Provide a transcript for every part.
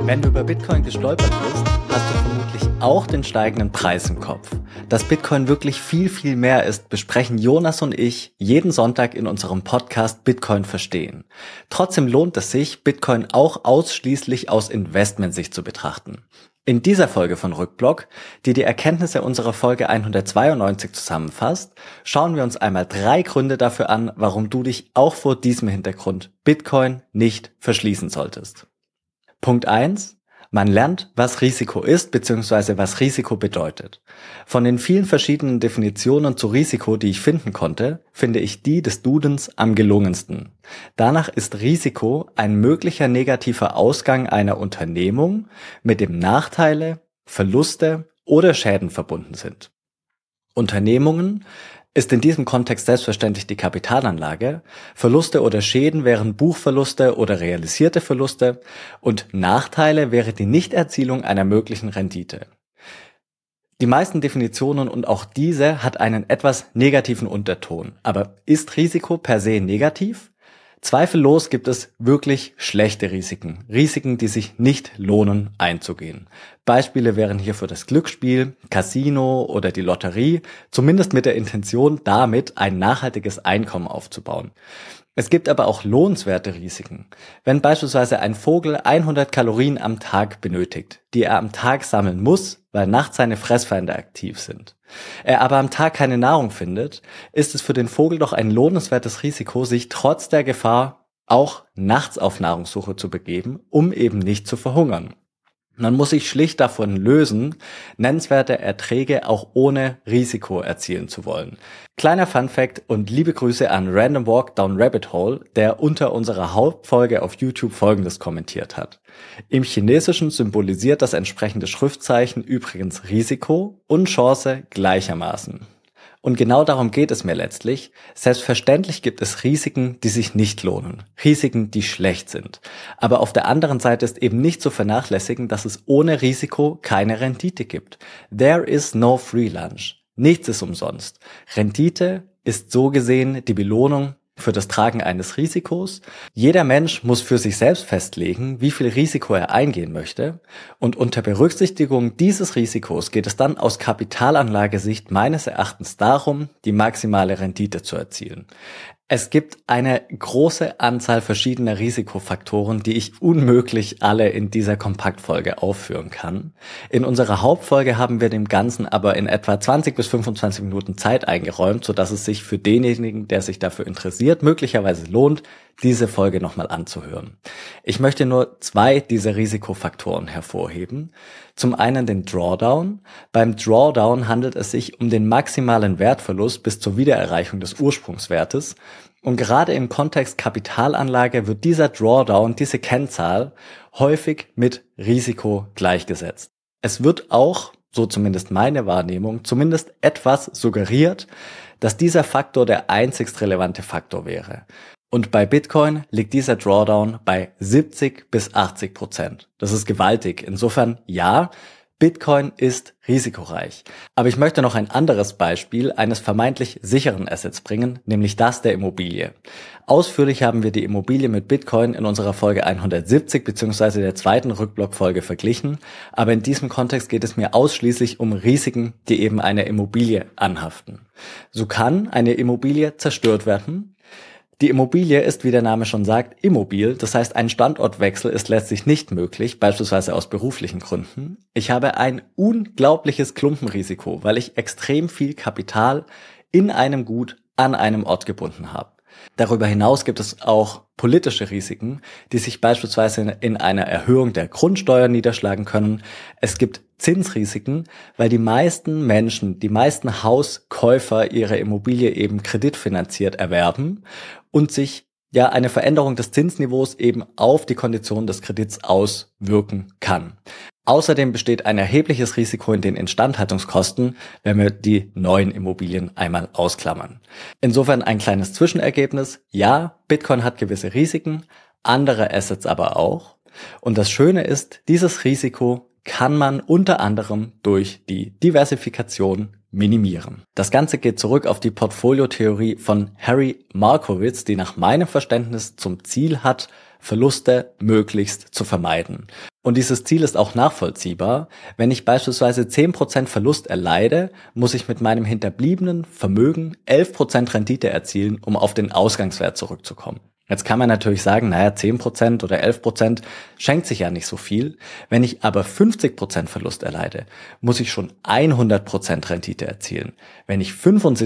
Wenn du über Bitcoin gestolpert bist, hast du vermutlich auch den steigenden Preis im Kopf. Dass Bitcoin wirklich viel, viel mehr ist, besprechen Jonas und ich jeden Sonntag in unserem Podcast Bitcoin verstehen. Trotzdem lohnt es sich, Bitcoin auch ausschließlich aus Investmentsicht zu betrachten. In dieser Folge von Rückblock, die Erkenntnisse unserer Folge 192 zusammenfasst, schauen wir uns einmal 3 Gründe dafür an, warum du dich auch vor diesem Hintergrund Bitcoin nicht verschließen solltest. Punkt 1. Man lernt, was Risiko ist bzw. was Risiko bedeutet. Von den vielen verschiedenen Definitionen zu Risiko, die ich finden konnte, finde ich die des Dudens am gelungensten. Danach ist Risiko ein möglicher negativer Ausgang einer Unternehmung, mit dem Nachteile, Verluste oder Schäden verbunden sind. Unternehmungen ist in diesem Kontext selbstverständlich die Kapitalanlage, Verluste oder Schäden wären Buchverluste oder realisierte Verluste und Nachteile wäre die Nichterzielung einer möglichen Rendite. Die meisten Definitionen und auch diese hat einen etwas negativen Unterton. Aber ist Risiko per se negativ? Zweifellos gibt es wirklich schlechte Risiken. Risiken, die sich nicht lohnen einzugehen. Beispiele wären hierfür das Glücksspiel, Casino oder die Lotterie, zumindest mit der Intention, damit ein nachhaltiges Einkommen aufzubauen. Es gibt aber auch lohnenswerte Risiken. Wenn beispielsweise ein Vogel 100 Kalorien am Tag benötigt, die er am Tag sammeln muss, weil nachts seine Fressfeinde aktiv sind, er aber am Tag keine Nahrung findet, ist es für den Vogel doch ein lohnenswertes Risiko, sich trotz der Gefahr auch nachts auf Nahrungssuche zu begeben, um eben nicht zu verhungern. Man muss sich schlicht davon lösen, nennenswerte Erträge auch ohne Risiko erzielen zu wollen. Kleiner Funfact und liebe Grüße an Random Walk Down Rabbit Hole, der unter unserer Hauptfolge auf YouTube Folgendes kommentiert hat. Im Chinesischen symbolisiert das entsprechende Schriftzeichen übrigens Risiko und Chance gleichermaßen. Und genau darum geht es mir letztlich. Selbstverständlich gibt es Risiken, die sich nicht lohnen. Risiken, die schlecht sind. Aber auf der anderen Seite ist eben nicht zu vernachlässigen, dass es ohne Risiko keine Rendite gibt. There is no free lunch. Nichts ist umsonst. Rendite ist so gesehen die Belohnung für das Tragen eines Risikos. Jeder Mensch muss für sich selbst festlegen, wie viel Risiko er eingehen möchte. Und unter Berücksichtigung dieses Risikos geht es dann aus Kapitalanlagesicht meines Erachtens darum, die maximale Rendite zu erzielen. Es gibt eine große Anzahl verschiedener Risikofaktoren, die ich unmöglich alle in dieser Kompaktfolge aufführen kann. In unserer Hauptfolge haben wir dem Ganzen aber in etwa 20 bis 25 Minuten Zeit eingeräumt, sodass es sich für denjenigen, der sich dafür interessiert, möglicherweise lohnt, diese Folge nochmal anzuhören. Ich möchte nur 2 dieser Risikofaktoren hervorheben. Zum einen den Drawdown. Beim Drawdown handelt es sich um den maximalen Wertverlust bis zur Wiedererreichung des Ursprungswertes. Und gerade im Kontext Kapitalanlage wird dieser Drawdown, diese Kennzahl, häufig mit Risiko gleichgesetzt. Es wird auch, so zumindest meine Wahrnehmung, zumindest etwas suggeriert, dass dieser Faktor der einzigst relevante Faktor wäre. Und bei Bitcoin liegt dieser Drawdown bei 70 bis 80%. Das ist gewaltig. Insofern ja, Bitcoin ist risikoreich. Aber ich möchte noch ein anderes Beispiel eines vermeintlich sicheren Assets bringen, nämlich das der Immobilie. Ausführlich haben wir die Immobilie mit Bitcoin in unserer Folge 170 bzw. der 2. Rückblockfolge verglichen. Aber in diesem Kontext geht es mir ausschließlich um Risiken, die eben einer Immobilie anhaften. So kann eine Immobilie zerstört werden. Die Immobilie ist, wie der Name schon sagt, immobil. Das heißt, ein Standortwechsel ist letztlich nicht möglich, beispielsweise aus beruflichen Gründen. Ich habe ein unglaubliches Klumpenrisiko, weil ich extrem viel Kapital in einem Gut an einem Ort gebunden habe. Darüber hinaus gibt es auch politische Risiken, die sich beispielsweise in einer Erhöhung der Grundsteuer niederschlagen können. Es gibt Zinsrisiken, weil die meisten Menschen, die meisten Hauskäufer ihre Immobilie eben kreditfinanziert erwerben und sich eine Veränderung des Zinsniveaus eben auf die Konditionen des Kredits auswirken kann. Außerdem besteht ein erhebliches Risiko in den Instandhaltungskosten, wenn wir die neuen Immobilien einmal ausklammern. Insofern ein kleines Zwischenergebnis. Ja, Bitcoin hat gewisse Risiken, andere Assets aber auch. Und das Schöne ist, dieses Risiko kann man unter anderem durch die Diversifikation minimieren. Das Ganze geht zurück auf die Portfoliotheorie von Harry Markowitz, die nach meinem Verständnis zum Ziel hat, Verluste möglichst zu vermeiden. Und dieses Ziel ist auch nachvollziehbar. Wenn ich beispielsweise 10% Verlust erleide, muss ich mit meinem hinterbliebenen Vermögen 11% Rendite erzielen, um auf den Ausgangswert zurückzukommen. Jetzt kann man natürlich sagen, 10% oder 11% schenkt sich ja nicht so viel. Wenn ich aber 50% Verlust erleide, muss ich schon 100% Rendite erzielen. Wenn ich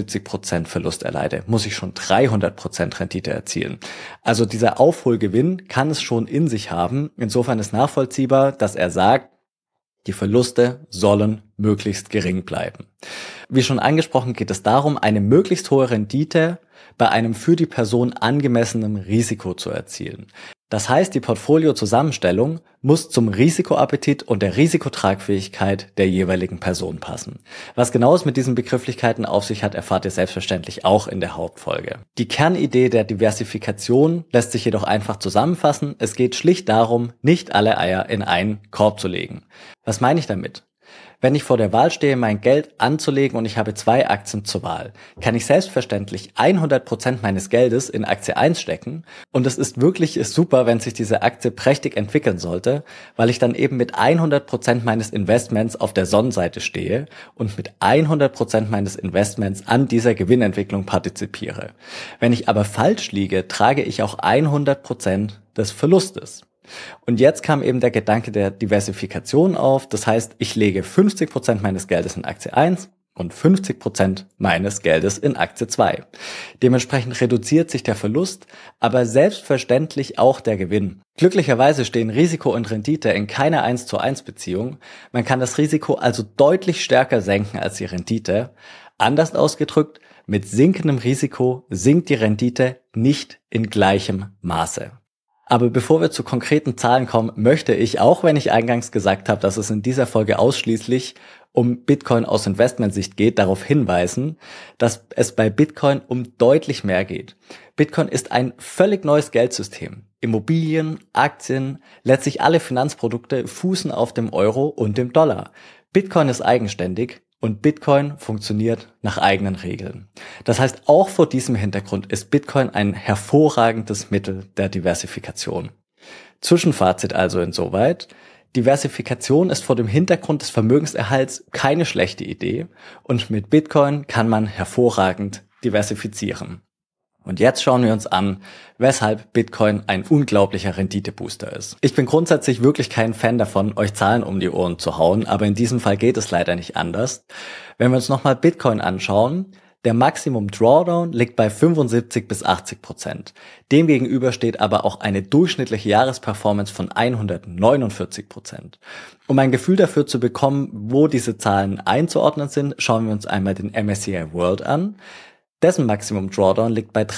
75% Verlust erleide, muss ich schon 300% Rendite erzielen. Also dieser Aufholgewinn kann es schon in sich haben. Insofern ist nachvollziehbar, dass er sagt, die Verluste sollen möglichst gering bleiben. Wie schon angesprochen, geht es darum, eine möglichst hohe Rendite bei einem für die Person angemessenen Risiko zu erzielen. Das heißt, die Portfoliozusammenstellung muss zum Risikoappetit und der Risikotragfähigkeit der jeweiligen Person passen. Was genau es mit diesen Begrifflichkeiten auf sich hat, erfahrt ihr selbstverständlich auch in der Hauptfolge. Die Kernidee der Diversifikation lässt sich jedoch einfach zusammenfassen. Es geht schlicht darum, nicht alle Eier in einen Korb zu legen. Was meine ich damit? Wenn ich vor der Wahl stehe, mein Geld anzulegen und ich habe 2 Aktien zur Wahl, kann ich selbstverständlich 100% meines Geldes in Aktie 1 stecken und es ist wirklich super, wenn sich diese Aktie prächtig entwickeln sollte, weil ich dann eben mit 100% meines Investments auf der Sonnenseite stehe und mit 100% meines Investments an dieser Gewinnentwicklung partizipiere. Wenn ich aber falsch liege, trage ich auch 100% des Verlustes. Und jetzt kam eben der Gedanke der Diversifikation auf. Das heißt, ich lege 50% meines Geldes in Aktie 1 und 50% meines Geldes in Aktie 2. Dementsprechend reduziert sich der Verlust, aber selbstverständlich auch der Gewinn. Glücklicherweise stehen Risiko und Rendite in keiner 1:1 Beziehung. Man kann das Risiko also deutlich stärker senken als die Rendite. Anders ausgedrückt, mit sinkendem Risiko sinkt die Rendite nicht in gleichem Maße. Aber bevor wir zu konkreten Zahlen kommen, möchte ich, auch wenn ich eingangs gesagt habe, dass es in dieser Folge ausschließlich um Bitcoin aus Investmentsicht geht, darauf hinweisen, dass es bei Bitcoin um deutlich mehr geht. Bitcoin ist ein völlig neues Geldsystem. Immobilien, Aktien, letztlich alle Finanzprodukte fußen auf dem Euro und dem Dollar. Bitcoin ist eigenständig. Und Bitcoin funktioniert nach eigenen Regeln. Das heißt, auch vor diesem Hintergrund ist Bitcoin ein hervorragendes Mittel der Diversifikation. Zwischenfazit also insoweit: Diversifikation ist vor dem Hintergrund des Vermögenserhalts keine schlechte Idee und mit Bitcoin kann man hervorragend diversifizieren. Und jetzt schauen wir uns an, weshalb Bitcoin ein unglaublicher Renditebooster ist. Ich bin grundsätzlich wirklich kein Fan davon, euch Zahlen um die Ohren zu hauen, aber in diesem Fall geht es leider nicht anders. Wenn wir uns nochmal Bitcoin anschauen, der Maximum Drawdown liegt bei 75-80%. Demgegenüber steht aber auch eine durchschnittliche Jahresperformance von 149%. Um ein Gefühl dafür zu bekommen, wo diese Zahlen einzuordnen sind, schauen wir uns einmal den MSCI World an. Dessen Maximum Drawdown liegt bei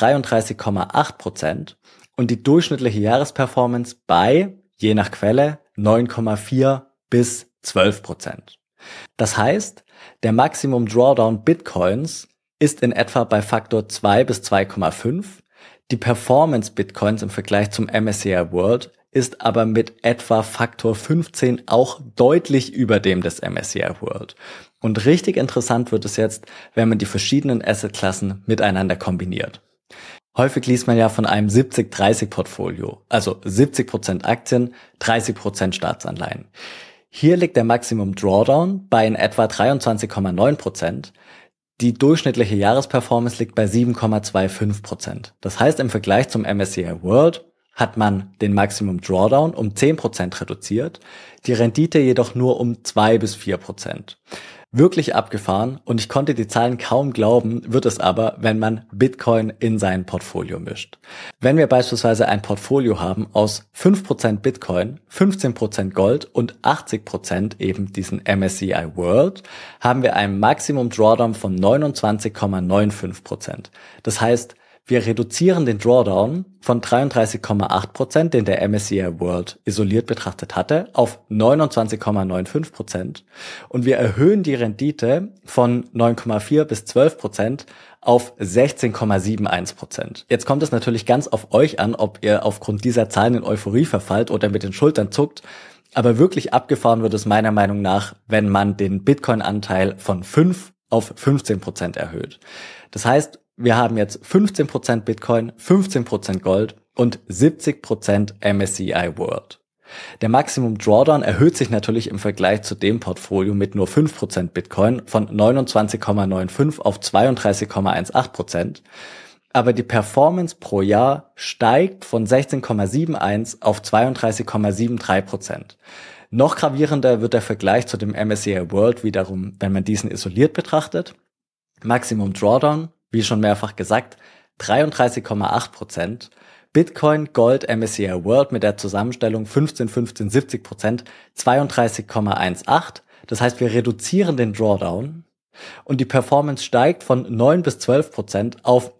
33,8% und die durchschnittliche Jahresperformance bei, je nach Quelle, 9,4 bis 12%. Das heißt, der Maximum Drawdown Bitcoins ist in etwa bei Faktor 2 bis 2,5. Die Performance Bitcoins im Vergleich zum MSCI World ist aber mit etwa Faktor 15 auch deutlich über dem des MSCI World. Und richtig interessant wird es jetzt, wenn man die verschiedenen Assetklassen miteinander kombiniert. Häufig liest man ja von einem 70-30-Portfolio, also 70% Aktien, 30% Staatsanleihen. Hier liegt der Maximum Drawdown bei in etwa 23,9%. Die durchschnittliche Jahresperformance liegt bei 7,25%. Das heißt, im Vergleich zum MSCI World hat man den Maximum Drawdown um 10% reduziert, die Rendite jedoch nur um 2 bis 4%. Wirklich abgefahren und ich konnte die Zahlen kaum glauben, wird es aber, wenn man Bitcoin in sein Portfolio mischt. Wenn wir beispielsweise ein Portfolio haben aus 5% Bitcoin, 15% Gold und 80% eben diesen MSCI World, haben wir ein Maximum Drawdown von 29,95%. Das heißt, wir reduzieren den Drawdown von 33,8%, den der MSCI World isoliert betrachtet hatte, auf 29,95% und wir erhöhen die Rendite von 9,4 bis 12% auf 16,71%. Jetzt kommt es natürlich ganz auf euch an, ob ihr aufgrund dieser Zahlen in Euphorie verfallt oder mit den Schultern zuckt. Aber wirklich abgefahren wird es meiner Meinung nach, wenn man den Bitcoin-Anteil von 5 auf 15% erhöht. Das heißt, wir haben jetzt 15% Bitcoin, 15% Gold und 70% MSCI World. Der Maximum Drawdown erhöht sich natürlich im Vergleich zu dem Portfolio mit nur 5% Bitcoin von 29,95 auf 32,18%. Aber die Performance pro Jahr steigt von 16,71 auf 32,73%. Noch gravierender wird der Vergleich zu dem MSCI World wiederum, wenn man diesen isoliert betrachtet. Maximum Drawdown, wie schon mehrfach gesagt, 33,8%. Bitcoin, Gold, MSCI World mit der Zusammenstellung 15, 15, 70%, 32,18. Das heißt, wir reduzieren den Drawdown und die Performance steigt von 9 bis 12% auf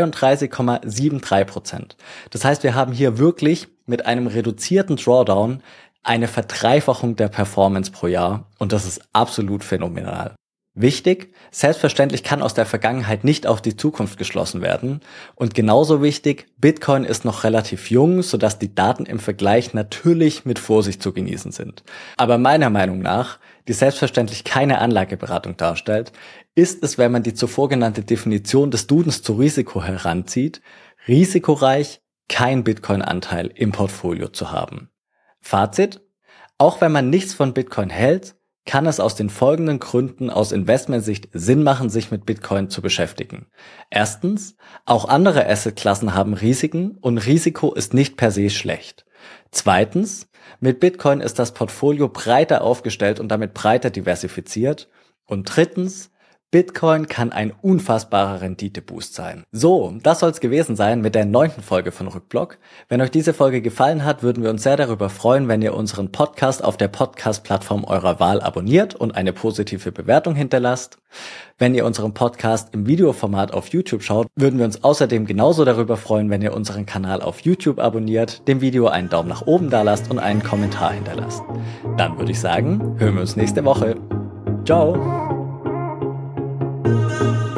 32,73%. Das heißt, wir haben hier wirklich mit einem reduzierten Drawdown eine Verdreifachung der Performance pro Jahr und das ist absolut phänomenal. Wichtig, selbstverständlich kann aus der Vergangenheit nicht auf die Zukunft geschlossen werden und genauso wichtig, Bitcoin ist noch relativ jung, sodass die Daten im Vergleich natürlich mit Vorsicht zu genießen sind. Aber meiner Meinung nach, die selbstverständlich keine Anlageberatung darstellt, ist es, wenn man die zuvor genannte Definition des Dudens zu Risiko heranzieht, risikoreich, kein Bitcoin-Anteil im Portfolio zu haben. Fazit, auch wenn man nichts von Bitcoin hält, kann es aus den folgenden Gründen aus Investmentsicht Sinn machen, sich mit Bitcoin zu beschäftigen. Erstens, auch andere Assetklassen haben Risiken und Risiko ist nicht per se schlecht. Zweitens, mit Bitcoin ist das Portfolio breiter aufgestellt und damit breiter diversifiziert. Und drittens, Bitcoin kann ein unfassbarer Renditeboost sein. So, das soll's gewesen sein mit der 9. Folge von Rückblock. Wenn euch diese Folge gefallen hat, würden wir uns sehr darüber freuen, wenn ihr unseren Podcast auf der Podcast-Plattform eurer Wahl abonniert und eine positive Bewertung hinterlasst. Wenn ihr unseren Podcast im Videoformat auf YouTube schaut, würden wir uns außerdem genauso darüber freuen, wenn ihr unseren Kanal auf YouTube abonniert, dem Video einen Daumen nach oben dalasst und einen Kommentar hinterlasst. Dann würde ich sagen, hören wir uns nächste Woche. Ciao!